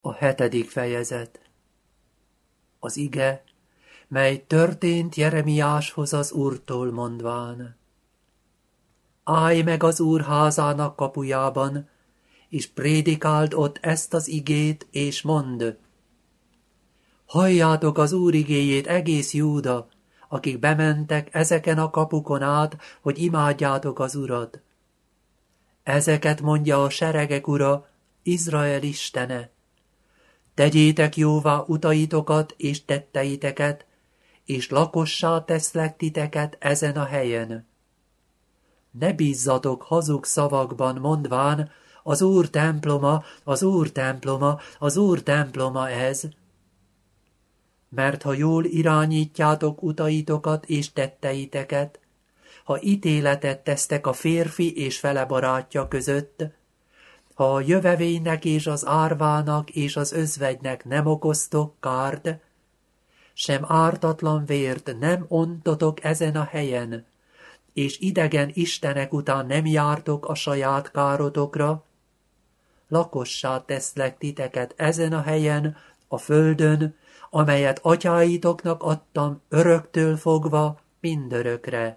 A 7. fejezet. Az ige, mely történt Jeremiáshoz az Úrtól mondván. Állj meg az Úr házának kapujában, és prédikáld ott ezt az igét, és mondd. Halljátok az Úr igéjét, egész Júda, akik bementek ezeken a kapukon át, hogy imádjátok az Urat. Ezeket mondja a seregek Ura, Izrael Istene. Tegyétek jóvá utaitokat és tetteiteket, és lakossá teszlek titeket ezen a helyen. Ne bízzatok hazug szavakban mondván, az Úr temploma, az Úr temploma, az Úr temploma ez. Mert ha jól irányítjátok utaitokat és tetteiteket, ha ítéletet tesztek a férfi és fele barátja között, ha a jövevénynek és az árvának és az özvegynek nem okoztok kárt, sem ártatlan vért nem ontotok ezen a helyen, és idegen istenek után nem jártok a saját károtokra, lakossá teszlek titeket ezen a helyen, a földön, amelyet atyáitoknak adtam öröktől fogva mindörökre.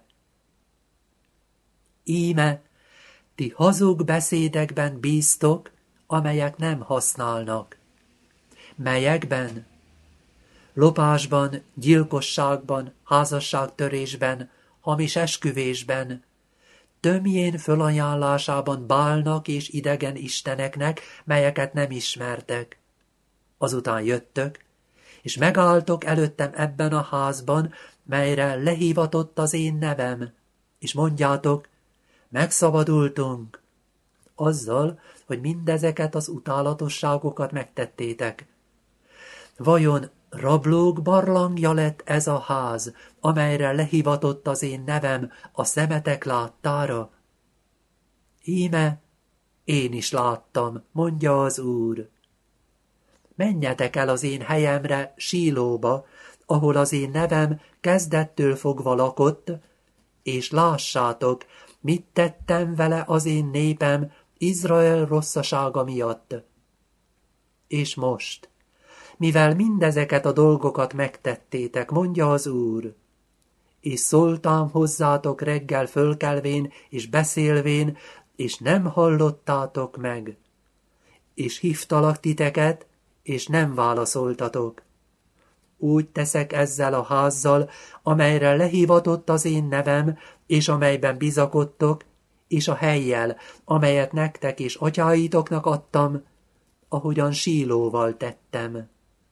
Íme, ti hazug beszédekben bíztok, amelyek nem használnak. Melyekben? Lopásban, gyilkosságban, házasságtörésben, hamis esküvésben, tömjén fölajánlásában Bálnak és idegen isteneknek, melyeket nem ismertek. Azután jöttök, és megálltok előttem ebben a házban, melyre lehívatott az én nevem, és mondjátok, megszabadultunk, azzal, hogy mindezeket az utálatosságokat megtettétek. Vajon rablók barlangja lett ez a ház, amelyre lehivatott az én nevem a szemetek láttára? Íme, én is láttam, mondja az Úr. Menjetek el az én helyemre, Sílóba, ahol az én nevem kezdettől fogva lakott, és lássátok, mit tettem vele az én népem Izrael rosszasága miatt. És most, mivel mindezeket a dolgokat megtettétek, mondja az Úr, és szóltam hozzátok reggel fölkelvén és beszélvén, és nem hallottátok meg, és hívtalak titeket, és nem válaszoltatok. Úgy teszek ezzel a házzal, amelyre lehivatott az én nevem, és amelyben bizakodtok, és a helyjel, amelyet nektek és atyáitoknak adtam, ahogyan Sílóval tettem.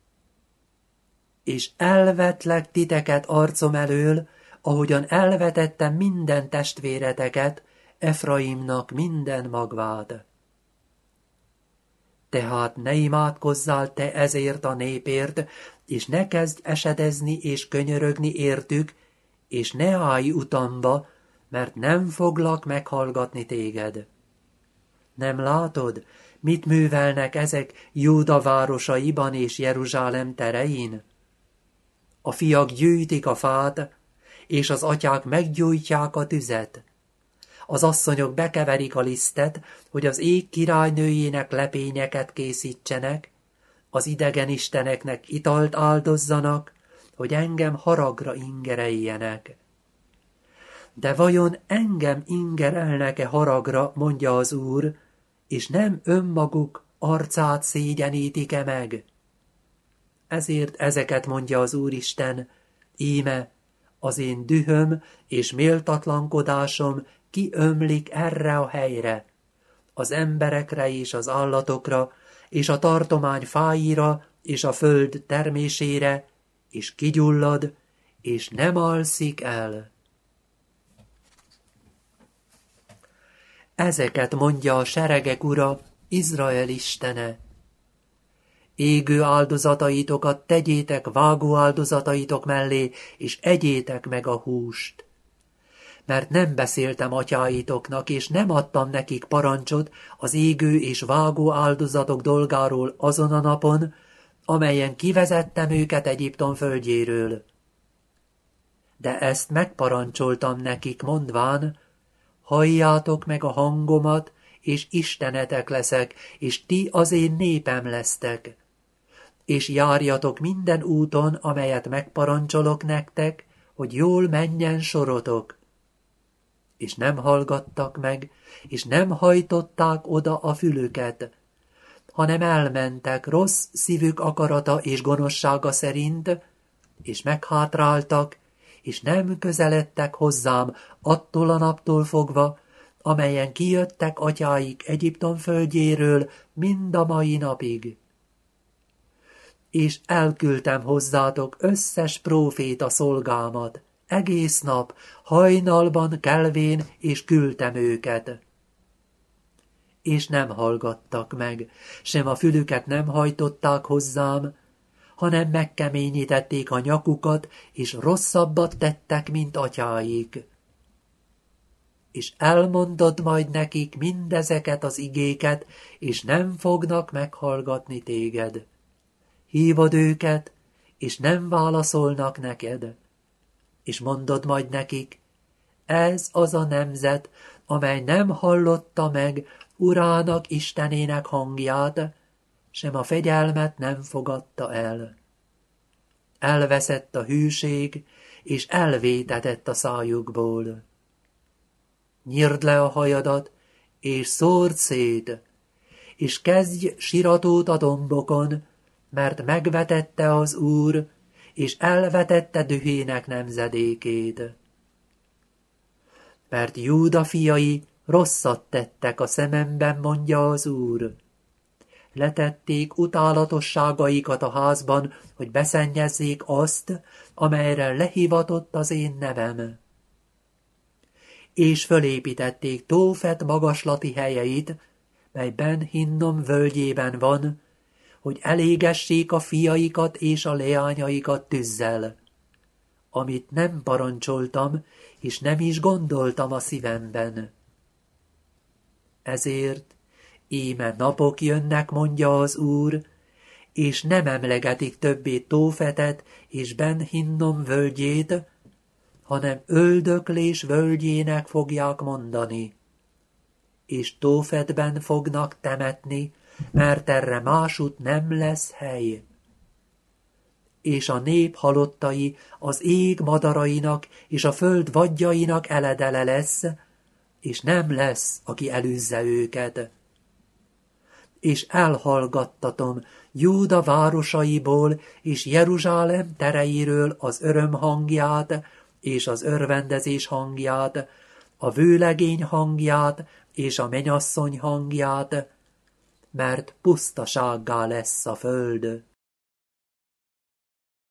És elvetlek titeket arcom elől, ahogyan elvetettem minden testvéreteket, Efraimnak minden magvát. Tehát ne imádkozzál te ezért a népért, és ne kezdj esedezni és könyörögni értük, és ne állj utamba, mert nem foglak meghallgatni téged. Nem látod, mit művelnek ezek Júda városaiban és Jeruzsálem terein? A fiak gyűjtik a fát, és az atyák meggyújtják a tüzet. Az asszonyok bekeverik a lisztet, hogy az ég királynőjének lepényeket készítsenek, az idegen isteneknek italt áldozzanak, hogy engem haragra ingereljenek. De vajon engem ingerelnek-e haragra, mondja az Úr, és nem önmaguk arcát szégyenítik-e meg? Ezért ezeket mondja az Úristen, íme, az én dühöm és méltatlankodásom kiömlik erre a helyre, az emberekre és az állatokra, és a tartomány fáira, és a föld termésére, és kigyullad, és nem alszik el. Ezeket mondja a seregek Ura, Izrael Istene. Égő áldozataitokat tegyétek vágó áldozataitok mellé, és egyétek meg a húst. Mert nem beszéltem atyáitoknak, és nem adtam nekik parancsot az égő és vágó áldozatok dolgáról azon a napon, amelyen kivezettem őket Egyiptom földjéről. De ezt megparancsoltam nekik, mondván, halljátok meg a hangomat, és istenetek leszek, és ti az én népem lesztek. és járjatok minden úton, amelyet megparancsolok nektek, hogy jól menjen sorotok. És nem hallgattak meg, és nem hajtották oda a fülüket, hanem elmentek rossz szívük akarata és gonoszsága szerint, és meghátráltak, és nem közeledtek hozzám attól a naptól fogva, amelyen kijöttek atyáik Egyiptom földjéről mind a mai napig. És elküldtem hozzátok összes próféta szolgámat, egész nap, hajnalban kelvén, és küldtem őket. És nem hallgattak meg, sem a fülüket nem hajtották hozzám, hanem megkeményítették a nyakukat, és rosszabbat tettek, mint atyáik. És elmondod majd nekik mindezeket az igéket, és nem fognak meghallgatni téged. Hívod őket, és nem válaszolnak neked. És mondod majd nekik, ez az a nemzet, amely nem hallotta meg Urának, Istenének hangját, sem a fegyelmet nem fogadta el. Elveszett a hűség, és elvétetett a szájukból. Nyírd le a hajadat, és szórd szét, és kezdj siratót a dombokon, mert megvetette az Úr, és elvetette dühének nemzedékét. Mert Júda fiai rosszat tettek a szememben, mondja az Úr. Letették utálatosságaikat a házban, hogy beszennyezzék azt, amelyre lehivatott az én nevem. És fölépítették Tófet magaslati helyeit, mely Ben Hinnom völgyében van, hogy elégessék a fiaikat és a leányaikat tűzzel, amit nem parancsoltam, és nem is gondoltam a szívemben. Ezért íme napok jönnek, mondja az Úr, és nem emlegetik többé Tófetet és Ben Hinnom völgyét, hanem öldöklés völgyének fogják mondani. És Tófetben fognak temetni, mert erre másút nem lesz hely. És a nép halottai az ég madarainak és a föld vadjainak eledele lesz, és nem lesz, aki elűzze őket. És elhallgattatom Júda városaiból és Jeruzsálem tereiről az öröm hangját és az örvendezés hangját, a vőlegény hangját és a menyasszony hangját, mert pusztasággá lesz a föld.